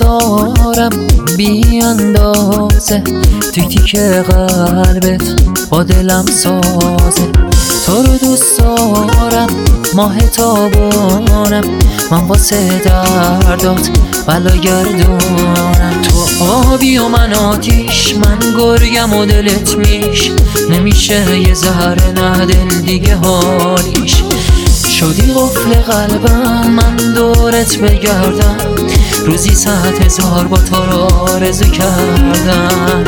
دارم بی اندازه، تیک تیک قلبت با دلم سازه. تو رو دوست دارم ماه تابونم، من واسه دردات بلا گردونم. تو آبی و من آتیش، من گرگم و دلت میش، نمیشه یه ذره نه دل دیگه حالیش. شدی قفل قلبم من دورت بگردم، روزی 100,000 با تو رو آرزو کردم.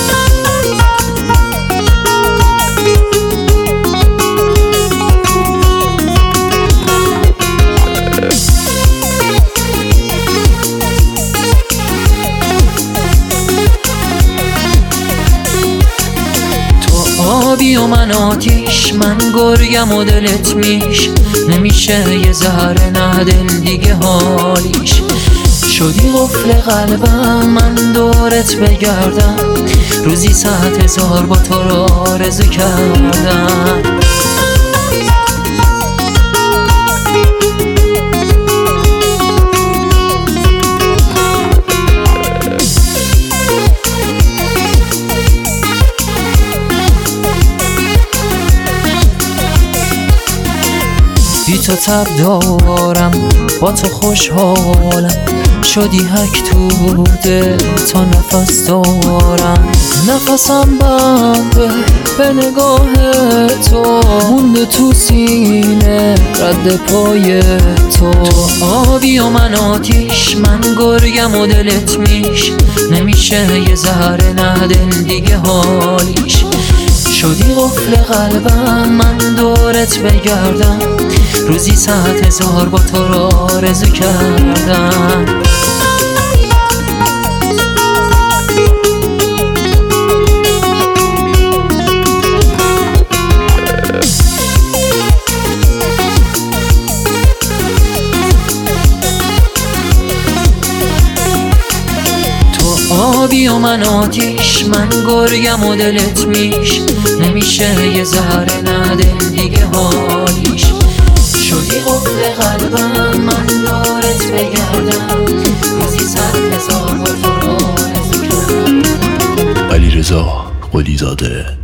آبی و من آتیش، من گرگم و دلت میش، نمیشه یه ذره نه دل دیگه حالیش. شدی قفل قلبم من دورت بگردم، روزی 100,000 با تو رو آرزو کردم. بی تو تب دارم با تو خوشحالم، شدی هک تو دل تا نفس دارم. نفسم بنده به نگاه تو، مونده تو سینه رد پای تو. تو آبی و من آتیش، من گرگم و دلت میش، نمیشه یه ذره نه دل دیگه حالیش. شدی قفل قلبم من دورت بگردم، روزی 100,000 با تو رو آرزو کردم. آبی و من آتیش، من گرگم و دلت میش، نمیشه یه ذره نه دل دیگه حالیش. شدی قفل قلبم من دورت بگردم، روزی 100,000 با تو رو آرزو کردم. علیرضا قلی زاده.